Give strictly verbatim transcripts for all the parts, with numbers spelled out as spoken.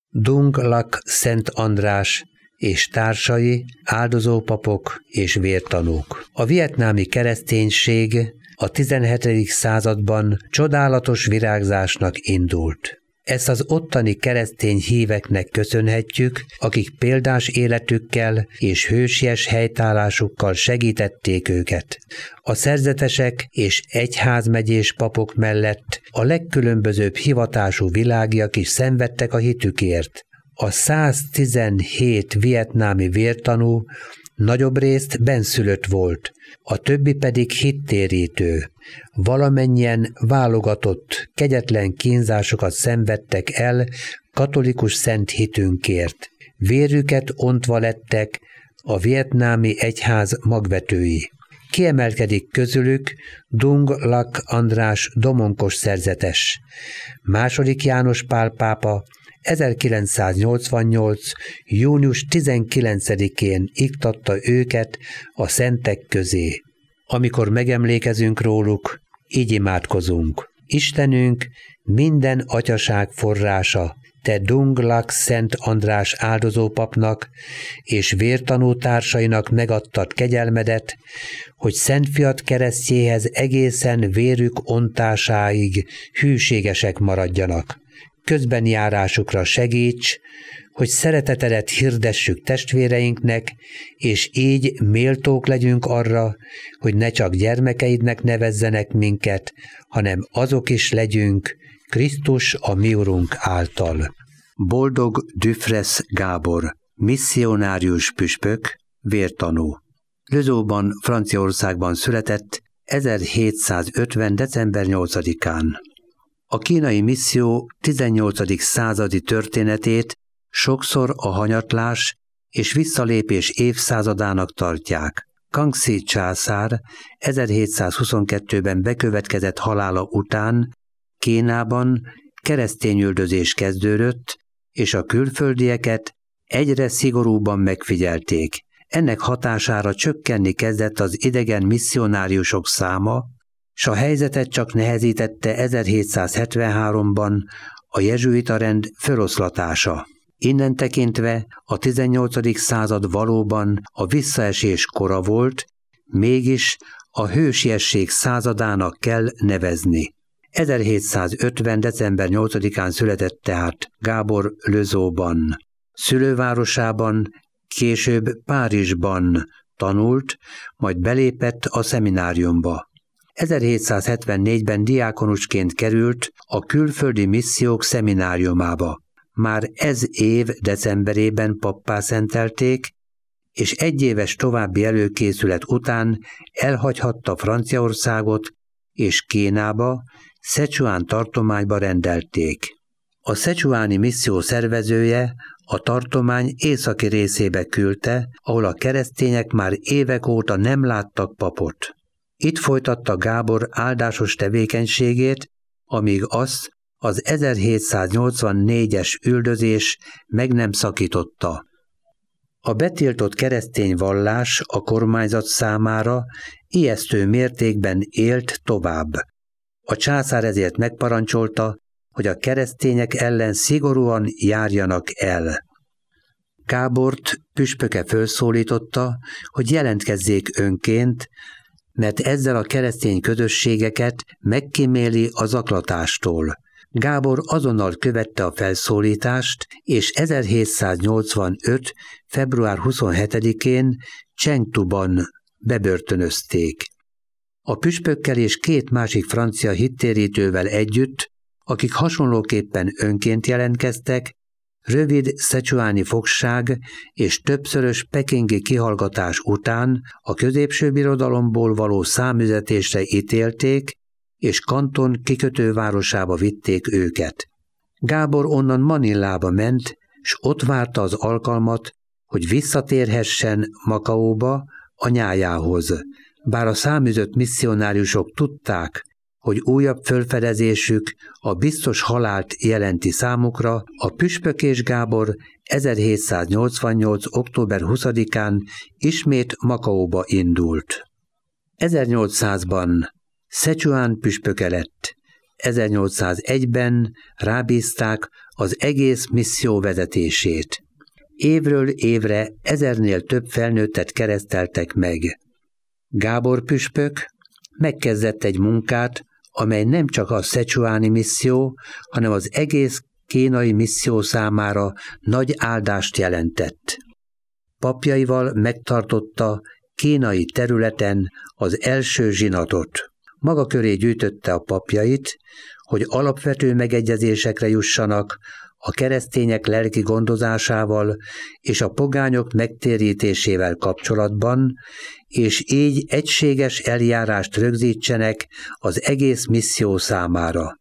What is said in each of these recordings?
Dung Lac Szent András és társai, áldozópapok és vértanúk. A vietnámi kereszténység a tizenhetedik században csodálatos virágzásnak indult. Ezt az ottani keresztény híveknek köszönhetjük, akik példás életükkel és hősies helytállásukkal segítették őket. A szerzetesek és egyházmegyés papok mellett a legkülönbözőbb hivatású világiak is szenvedtek a hitükért. A száztizenhét vietnámi vértanú nagyobb részt benszülött volt, a többi pedig hittérítő. Valamennyien válogatott, kegyetlen kínzásokat szenvedtek el katolikus szent hitünkért. Vérüket ontva lettek a vietnámi egyház magvetői. Kiemelkedik közülük Dung Lac András domonkos szerzetes. Második János Pál pápa ezerkilencszáznyolcvannyolc. június tizenkilencedikén iktatta őket a szentek közé. Amikor megemlékezünk róluk, így imádkozunk. Istenünk, minden atyaság forrása, te Dung Lac Szent András áldozópapnak és vértanú társainak megadtad kegyelmedet, hogy Szent Fiat keresztjéhez egészen vérük ontásáig hűségesek maradjanak. Közbenjárásukra segíts, hogy szeretetedet hirdessük testvéreinknek, és így méltók legyünk arra, hogy ne csak gyermekeidnek nevezzenek minket, hanem azok is legyünk Krisztus a mi Urunk által. Boldog Dufresne Gábor, misszionárius püspök, vértanú. Lezóban, Franciaországban született ezerhétszázötven. december nyolcadikán. A kínai misszió tizennyolcadik századi történetét sokszor a hanyatlás és visszalépés évszázadának tartják. Kangxi császár ezerhétszázhuszonkettőben bekövetkezett halála után Kínában keresztényüldözés kezdődött, és a külföldieket egyre szigorúbban megfigyelték. Ennek hatására csökkenni kezdett az idegen misszionáriusok száma, s a helyzetet csak nehezítette ezerhétszázhetvenháromban a jezsuita rend feloszlatása. Innen tekintve a tizennyolcadik század valóban a visszaesés kora volt, mégis a hősiesség századának kell nevezni. ezerhétszázötven. december nyolcadikán született tehát Gábor Lezóban. Szülővárosában, később Párizsban tanult, majd belépett a szemináriumba. ezerhétszázhetvennégyben diákonusként került a külföldi missziók szemináriumába. Már ez év decemberében pappá szentelték, és egyéves további előkészület után elhagyhatta Franciaországot, és Kínába, Szecsuán tartományba rendelték. A szecsuáni misszió szervezője a tartomány északi részébe küldte, ahol a keresztények már évek óta nem láttak papot. Itt folytatta Gábor áldásos tevékenységét, amíg azt az ezerhétszáznyolcvannégyes üldözés meg nem szakította. A betiltott keresztény vallás a kormányzat számára ijesztő mértékben élt tovább. A császár ezért megparancsolta, hogy a keresztények ellen szigorúan járjanak el. Gábort püspöke felszólította, hogy jelentkezzék önként, mert ezzel a keresztény közösségeket megkíméli a zaklatástól. Gábor azonnal követte a felszólítást, és ezerhétszáznyolcvanöt. február huszonhetedikén Chengtuban bebörtönözték. A püspökkel és két másik francia hittérítővel együtt, akik hasonlóképpen önként jelentkeztek, rövid szecsuáni fogság és többszörös pekingi kihallgatás után a középső birodalomból való számüzetésre ítélték, és Kanton kikötővárosába vitték őket. Gábor onnan Manillába ment, s ott várta az alkalmat, hogy visszatérhessen Makaóba, anyájához. Bár a száműzött misszionáriusok tudták, hogy újabb fölfedezésük a biztos halált jelenti számukra, a püspök és Gábor ezerhétszáznyolcvannyolc. október huszadikán ismét Makaóba indult. ezernyolcszázban Szecsuán püspöke lett, ezernyolcszázegyben rábízták az egész misszió vezetését. Évről évre ezernél több felnőttet kereszteltek meg. Gábor püspök megkezdett egy munkát, amely nem csak a szecsuáni misszió, hanem az egész kínai misszió számára nagy áldást jelentett. Papjaival megtartotta kínai területen az első zsinatot. Maga köré gyűjtötte a papjait, hogy alapvető megegyezésekre jussanak a keresztények lelki gondozásával és a pogányok megtérítésével kapcsolatban, és így egységes eljárást rögzítsenek az egész misszió számára.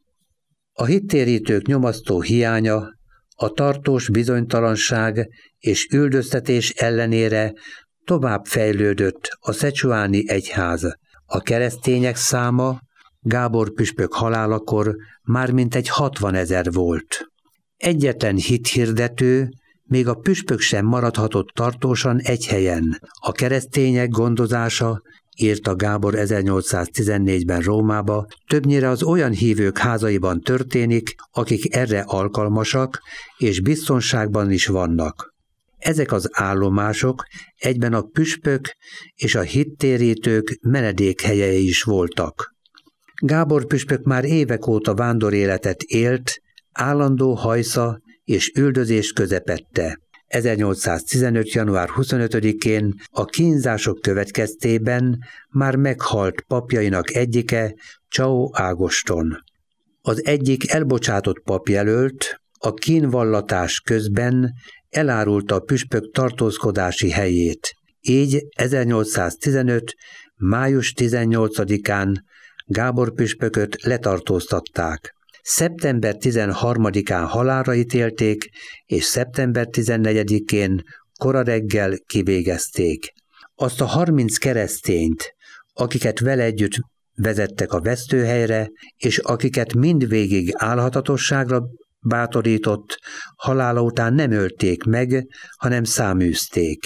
A hittérítők nyomasztó hiánya, a tartós bizonytalanság és üldöztetés ellenére tovább fejlődött a szecsuáni egyház. A keresztények száma Gábor püspök halálakor már mintegy hatvanezer volt. Egyetlen hithirdető, még a püspök sem maradhatott tartósan egy helyen. A keresztények gondozása, írta Gábor ezernyolcszáztizennégyben Rómába, többnyire az olyan hívők házaiban történik, akik erre alkalmasak és biztonságban is vannak. Ezek az állomások egyben a püspök és a hittérítők menedékhelyei is voltak. Gábor püspök már évek óta vándoréletet élt, állandó hajsza és üldözés közepette. ezernyolcszáztizenöt. január huszonötödikén a kínzások következtében már meghalt papjainak egyike, Csau Ágoston. Az egyik elbocsátott papjelölt a kínvallatás közben elárulta a püspök tartózkodási helyét. Így ezernyolcszáztizenöt. május tizennyolcadikán Gábor püspököt letartóztatták. szeptember tizenharmadikán halálra ítélték, és szeptember tizennegyedikén kora reggel kivégezték. Azt a harminc keresztényt, akiket vele együtt vezettek a vesztőhelyre, és akiket mindvégig álhatatosságra bátorított, halála után nem ölték meg, hanem száműzték.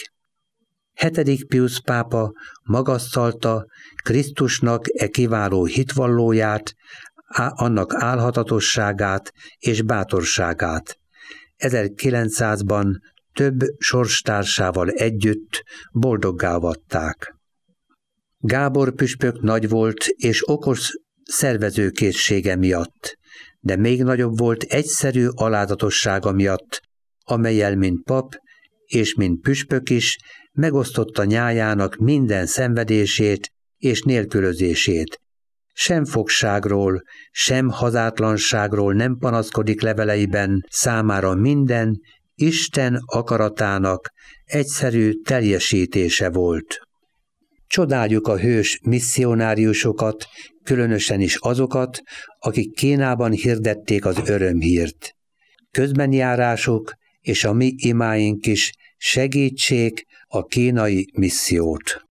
Hetedik Piusz pápa magasztalta Krisztusnak e kiváló hitvallóját, annak álhatatosságát és bátorságát. ezerkilencszázban több sorstársával együtt boldoggá avatták. Gábor püspök nagy volt és okos szervezőkészsége miatt, de még nagyobb volt egyszerű alázatossága miatt, amellyel mint pap és mint püspök is megosztotta nyájának minden szenvedését és nélkülözését. Sem fogságról, sem hazátlanságról nem panaszkodik leveleiben, számára minden Isten akaratának egyszerű teljesítése volt. Csodáljuk a hős misszionáriusokat, különösen is azokat, akik Kínában hirdették az örömhírt. Közbenjárásuk és a mi imáink is segítsék a kínai missziót.